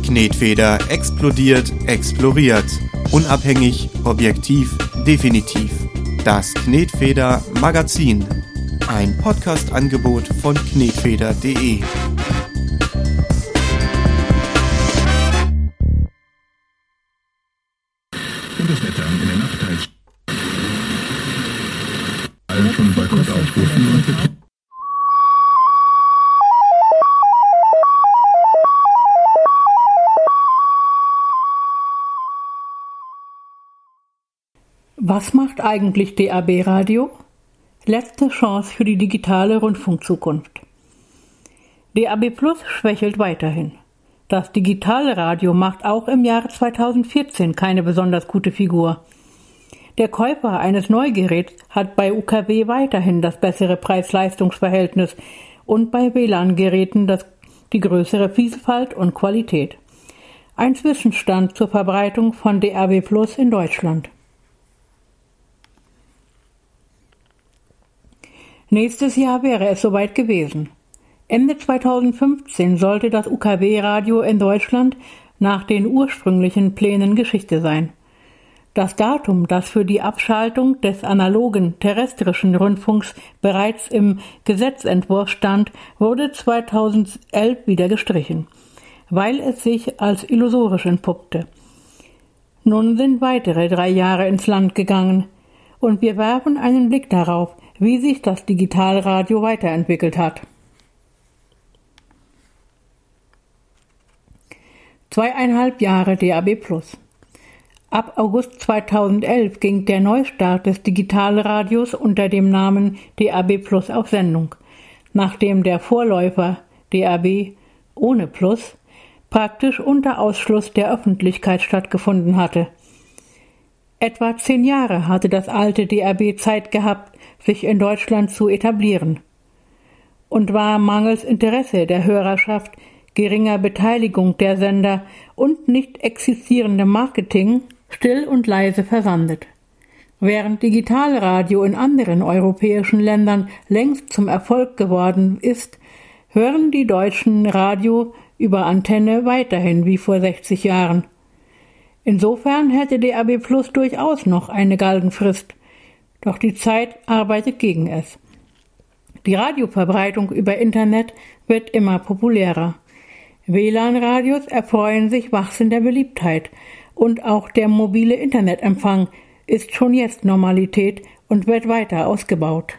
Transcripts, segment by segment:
Knetfeder explodiert, exploriert. Unabhängig, objektiv, definitiv. Das Knetfeder Magazin. Ein Podcast-Angebot von knetfeder.de. Und das Wetter in der Nacht teils. Allen von Boykott aufrufen und Was macht eigentlich DAB-Radio? Letzte Chance für die digitale Rundfunkzukunft. DAB+ schwächelt weiterhin. Das digitale Radio macht auch im Jahre 2014 keine besonders gute Figur. Der Käufer eines Neugeräts hat bei UKW weiterhin das bessere Preis-Leistungs-Verhältnis und bei WLAN-Geräten die größere Vielfalt und Qualität. Ein Zwischenstand zur Verbreitung von DAB+ in Deutschland. Nächstes Jahr wäre es soweit gewesen. Ende 2015 sollte das UKW-Radio in Deutschland nach den ursprünglichen Plänen Geschichte sein. Das Datum, das für die Abschaltung des analogen terrestrischen Rundfunks bereits im Gesetzentwurf stand, wurde 2011 wieder gestrichen, weil es sich als illusorisch entpuppte. Nun sind weitere 3 Jahre ins Land gegangen und wir werfen einen Blick darauf, wie sich das Digitalradio weiterentwickelt hat. 2,5 Jahre DAB+. Ab August 2011 ging der Neustart des Digitalradios unter dem Namen DAB+ auf Sendung, nachdem der Vorläufer DAB ohne Plus praktisch unter Ausschluss der Öffentlichkeit stattgefunden hatte. Etwa 10 Jahre hatte das alte DAB Zeit gehabt, sich in Deutschland zu etablieren, und war mangels Interesse der Hörerschaft, geringer Beteiligung der Sender und nicht existierendem Marketing still und leise versandet. Während Digitalradio in anderen europäischen Ländern längst zum Erfolg geworden ist, hören die Deutschen Radio über Antenne weiterhin wie vor 60 Jahren. Insofern hätte DAB+ durchaus noch eine Galgenfrist, doch die Zeit arbeitet gegen es. Die Radioverbreitung über Internet wird immer populärer. WLAN-Radios erfreuen sich wachsender Beliebtheit und auch der mobile Internetempfang ist schon jetzt Normalität und wird weiter ausgebaut.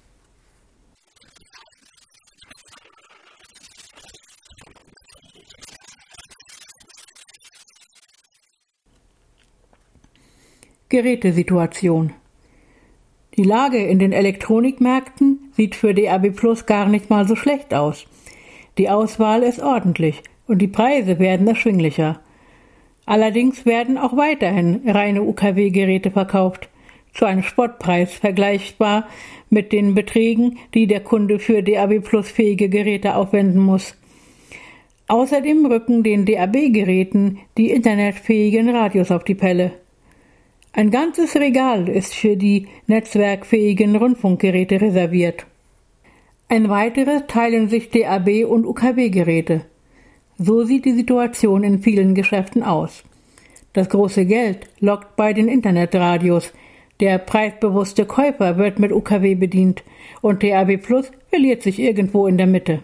Gerätesituation. Die Lage in den Elektronikmärkten sieht für DAB+ gar nicht mal so schlecht aus. Die Auswahl ist ordentlich und die Preise werden erschwinglicher. Allerdings werden auch weiterhin reine UKW-Geräte verkauft, zu einem Spottpreis vergleichbar mit den Beträgen, die der Kunde für DAB+-fähige Geräte aufwenden muss. Außerdem rücken den DAB-Geräten die internetfähigen Radios auf die Pelle. Ein ganzes Regal ist für die netzwerkfähigen Rundfunkgeräte reserviert. Ein weiteres teilen sich DAB- und UKW-Geräte. So sieht die Situation in vielen Geschäften aus. Das große Geld lockt bei den Internetradios. Der preisbewusste Käufer wird mit UKW bedient und DAB+ verliert sich irgendwo in der Mitte.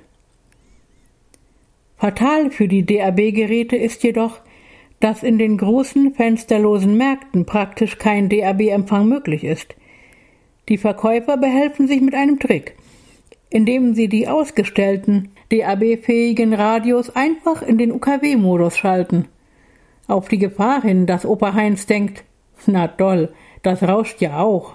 Fatal für die DAB-Geräte ist jedoch, dass in den großen fensterlosen Märkten praktisch kein DAB-Empfang möglich ist. Die Verkäufer behelfen sich mit einem Trick, indem sie die ausgestellten DAB-fähigen Radios einfach in den UKW-Modus schalten. Auf die Gefahr hin, dass Opa Heinz denkt, na toll, das rauscht ja auch.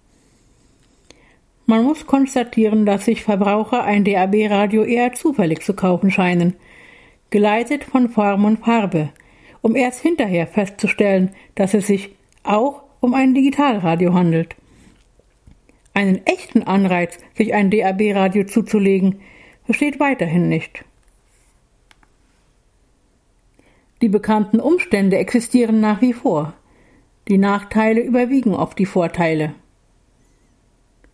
Man muss konstatieren, dass sich Verbraucher ein DAB-Radio eher zufällig zu kaufen scheinen, geleitet von Form und Farbe, um erst hinterher festzustellen, dass es sich auch um ein Digitalradio handelt. Einen echten Anreiz, sich ein DAB-Radio zuzulegen, besteht weiterhin nicht. Die bekannten Umstände existieren nach wie vor. Die Nachteile überwiegen oft die Vorteile.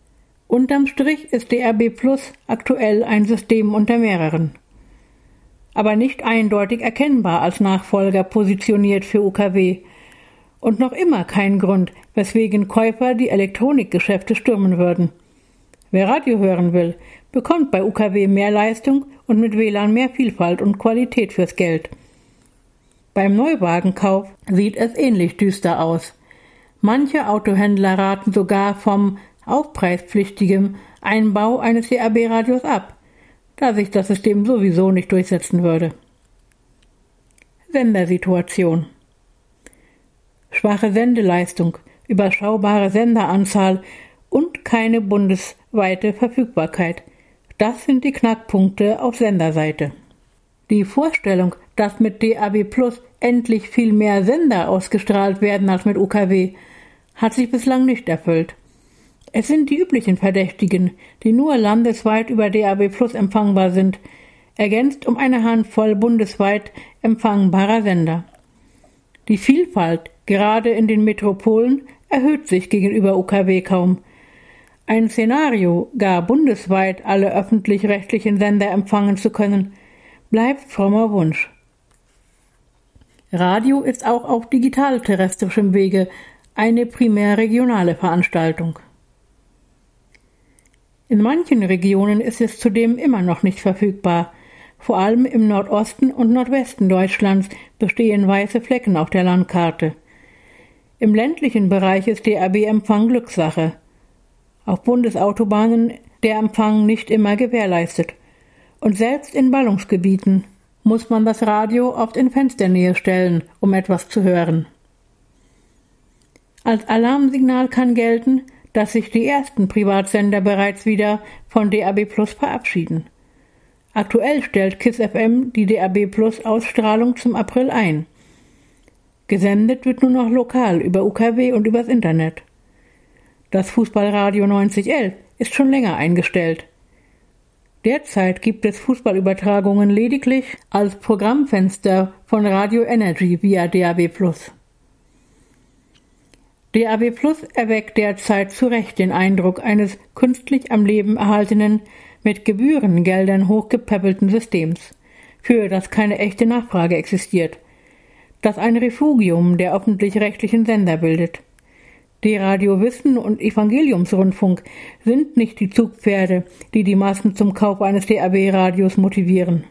Unterm Strich ist DAB+ aktuell ein System unter mehreren. aber nicht eindeutig erkennbar als Nachfolger positioniert für UKW und noch immer kein Grund, weswegen Käufer die Elektronikgeschäfte stürmen würden. Wer Radio hören will, bekommt bei UKW mehr Leistung und mit WLAN mehr Vielfalt und Qualität fürs Geld. Beim Neuwagenkauf sieht es ähnlich düster aus. Manche Autohändler raten sogar vom aufpreispflichtigen Einbau eines DAB-Radios ab, da sich das System sowieso nicht durchsetzen würde. Sendersituation: schwache Sendeleistung, überschaubare Senderanzahl und keine bundesweite Verfügbarkeit. Das sind die Knackpunkte auf Senderseite. Die Vorstellung, dass mit DAB+ endlich viel mehr Sender ausgestrahlt werden als mit UKW, hat sich bislang nicht erfüllt. Es sind die üblichen Verdächtigen, die nur landesweit über DAB+ empfangbar sind, ergänzt um eine Handvoll bundesweit empfangbarer Sender. Die Vielfalt, gerade in den Metropolen, erhöht sich gegenüber UKW kaum. Ein Szenario, gar bundesweit alle öffentlich-rechtlichen Sender empfangen zu können, bleibt frommer Wunsch. Radio ist auch auf digital-terrestrischem Wege eine primär regionale Veranstaltung. In manchen Regionen ist es zudem immer noch nicht verfügbar. Vor allem im Nordosten und Nordwesten Deutschlands bestehen weiße Flecken auf der Landkarte. Im ländlichen Bereich ist DAB-Empfang Glückssache. Auf Bundesautobahnen der Empfang nicht immer gewährleistet. Und selbst in Ballungsgebieten muss man das Radio oft in Fensternähe stellen, um etwas zu hören. Als Alarmsignal kann gelten, dass sich die ersten Privatsender bereits wieder von DAB+ verabschieden. Aktuell stellt KISS FM die DAB+ Ausstrahlung zum April ein. Gesendet wird nur noch lokal über UKW und übers Internet. Das Fußballradio 9011 ist schon länger eingestellt. Derzeit gibt es Fußballübertragungen lediglich als Programmfenster von Radio Energy via DAB+. DAB+ erweckt derzeit zu Recht den Eindruck eines künstlich am Leben erhaltenen, mit Gebührengeldern hochgepäppelten Systems, für das keine echte Nachfrage existiert, das ein Refugium der öffentlich-rechtlichen Sender bildet. Die Radio Wissen und Evangeliumsrundfunk sind nicht die Zugpferde, die die Massen zum Kauf eines DAB-Radios motivieren.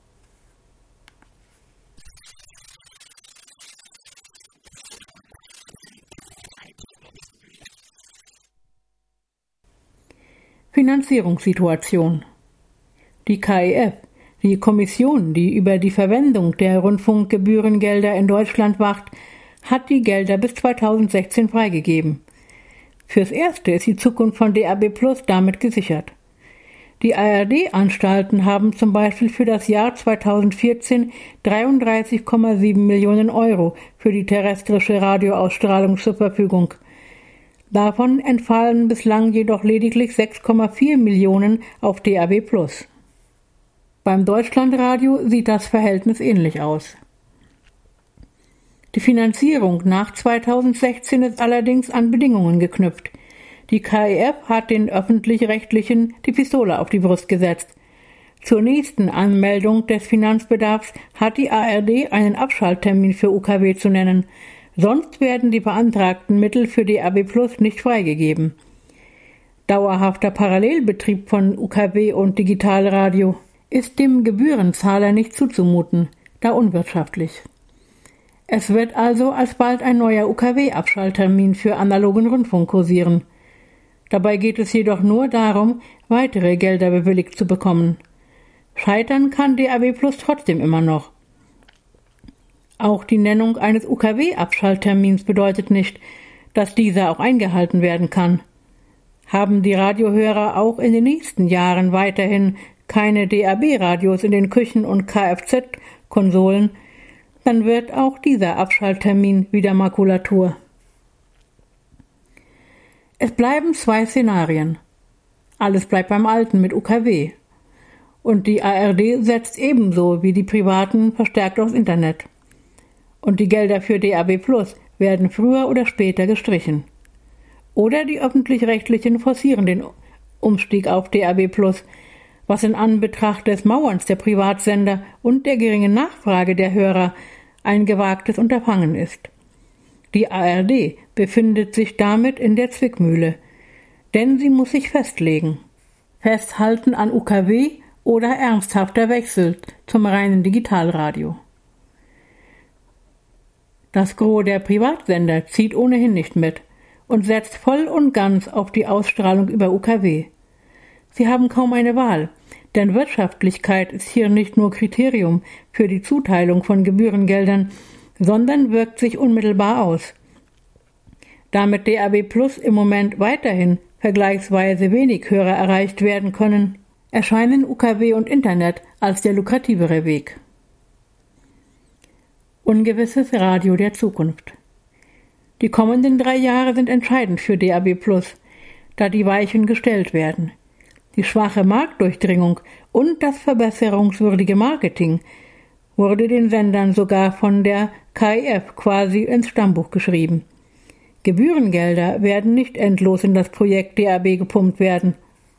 Finanzierungssituation. Die KEF, die Kommission, die über die Verwendung der Rundfunkgebührengelder in Deutschland wacht, hat die Gelder bis 2016 freigegeben. Fürs Erste ist die Zukunft von DAB+ damit gesichert. Die ARD-Anstalten haben zum Beispiel für das Jahr 2014 33,7 Millionen Euro für die terrestrische Radioausstrahlung zur Verfügung. Davon entfallen bislang jedoch lediglich 6,4 Millionen auf DAB+. Beim Deutschlandradio sieht das Verhältnis ähnlich aus. Die Finanzierung nach 2016 ist allerdings an Bedingungen geknüpft. Die KEF hat den Öffentlich-Rechtlichen die Pistole auf die Brust gesetzt. Zur nächsten Anmeldung des Finanzbedarfs hat die ARD einen Abschalttermin für UKW zu nennen, sonst werden die beantragten Mittel für DAB+ nicht freigegeben. Dauerhafter Parallelbetrieb von UKW und Digitalradio ist dem Gebührenzahler nicht zuzumuten, da unwirtschaftlich. Es wird also alsbald ein neuer UKW-Abschalttermin für analogen Rundfunk kursieren. Dabei geht es jedoch nur darum, weitere Gelder bewilligt zu bekommen. Scheitern kann DAB+ trotzdem immer noch. Auch die Nennung eines UKW-Abschalttermins bedeutet nicht, dass dieser auch eingehalten werden kann. Haben die Radiohörer auch in den nächsten Jahren weiterhin keine DAB-Radios in den Küchen und Kfz-Konsolen, dann wird auch dieser Abschalttermin wieder Makulatur. Es bleiben zwei Szenarien. Alles bleibt beim Alten mit UKW. Und die ARD setzt ebenso wie die Privaten verstärkt aufs Internet. Und die Gelder für DAB+ werden früher oder später gestrichen. Oder die Öffentlich-Rechtlichen forcieren den Umstieg auf DAB+, was in Anbetracht des Mauerns der Privatsender und der geringen Nachfrage der Hörer ein gewagtes Unterfangen ist. Die ARD befindet sich damit in der Zwickmühle, denn sie muss sich festlegen. Festhalten an UKW oder ernsthafter Wechsel zum reinen Digitalradio. Das Gros der Privatsender zieht ohnehin nicht mit und setzt voll und ganz auf die Ausstrahlung über UKW. Sie haben kaum eine Wahl, denn Wirtschaftlichkeit ist hier nicht nur Kriterium für die Zuteilung von Gebührengeldern, sondern wirkt sich unmittelbar aus. Damit DAB+ im Moment weiterhin vergleichsweise wenig Hörer erreicht werden können, erscheinen UKW und Internet als der lukrativere Weg. Ungewisses Radio der Zukunft. Die kommenden 3 Jahre sind entscheidend für DAB+, da die Weichen gestellt werden. Die schwache Marktdurchdringung und das verbesserungswürdige Marketing wurde den Sendern sogar von der KIF quasi ins Stammbuch geschrieben. Gebührengelder werden nicht endlos in das Projekt DAB gepumpt werden.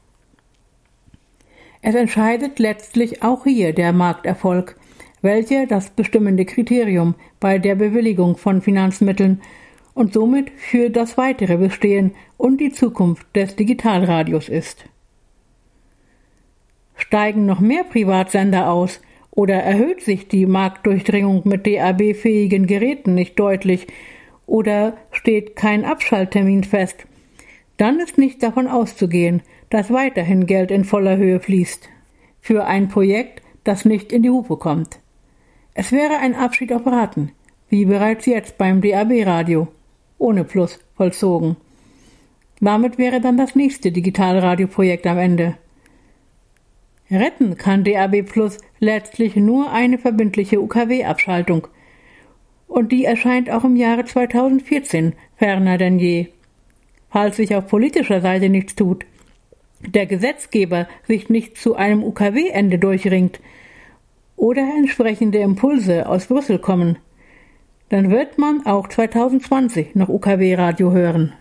Es entscheidet letztlich auch hier der Markterfolg, welcher das bestimmende Kriterium bei der Bewilligung von Finanzmitteln und somit für das weitere Bestehen und die Zukunft des Digitalradios ist. Steigen noch mehr Privatsender aus oder erhöht sich die Marktdurchdringung mit DAB-fähigen Geräten nicht deutlich oder steht kein Abschalttermin fest, dann ist nicht davon auszugehen, dass weiterhin Geld in voller Höhe fließt für ein Projekt, das nicht in die Hupe kommt. Es wäre ein Abschied auf Raten, wie bereits jetzt beim DAB-Radio, ohne Plus vollzogen. Damit wäre dann das nächste Digitalradioprojekt am Ende. Retten kann DAB+ letztlich nur eine verbindliche UKW-Abschaltung. Und die erscheint auch im Jahre 2014 ferner denn je. Falls sich auf politischer Seite nichts tut, der Gesetzgeber sich nicht zu einem UKW-Ende durchringt oder entsprechende Impulse aus Brüssel kommen, dann wird man auch 2020 noch UKW-Radio hören.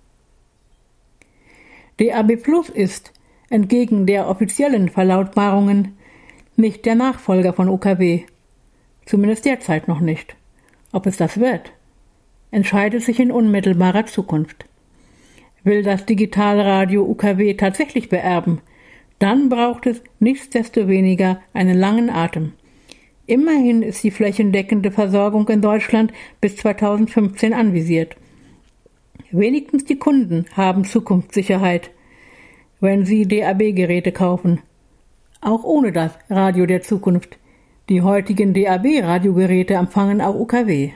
DAB+ ist, entgegen der offiziellen Verlautbarungen, nicht der Nachfolger von UKW. Zumindest derzeit noch nicht. Ob es das wird, entscheidet sich in unmittelbarer Zukunft. Will das Digitalradio UKW tatsächlich beerben, dann braucht es nichtsdestoweniger einen langen Atem. Immerhin ist die flächendeckende Versorgung in Deutschland bis 2015 anvisiert. Wenigstens die Kunden haben Zukunftssicherheit, wenn sie DAB-Geräte kaufen. Auch ohne das Radio der Zukunft. Die heutigen DAB-Radiogeräte empfangen auch UKW.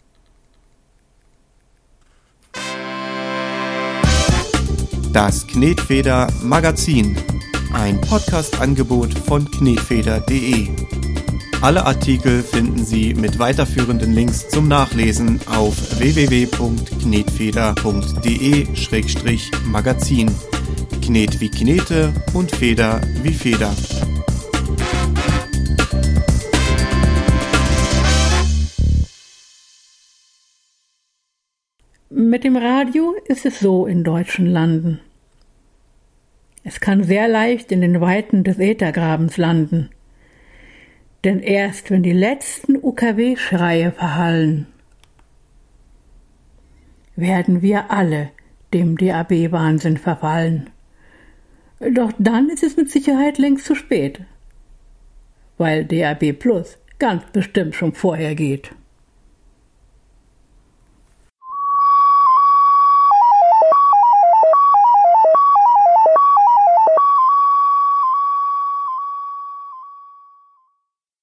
Das Knetfeder Magazin. Ein Podcast-Angebot von knetfeder.de. Alle Artikel finden Sie mit weiterführenden Links zum Nachlesen auf www.knetfeder.de/magazin. Knet wie Knete und Feder wie Feder. Mit dem Radio ist es so in deutschen Landen. Es kann sehr leicht in den Weiten des Äthergrabens landen. Denn erst wenn die letzten UKW-Schreie verhallen, werden wir alle dem DAB-Wahnsinn verfallen. Doch dann ist es mit Sicherheit längst zu spät, weil DAB+ ganz bestimmt schon vorher geht.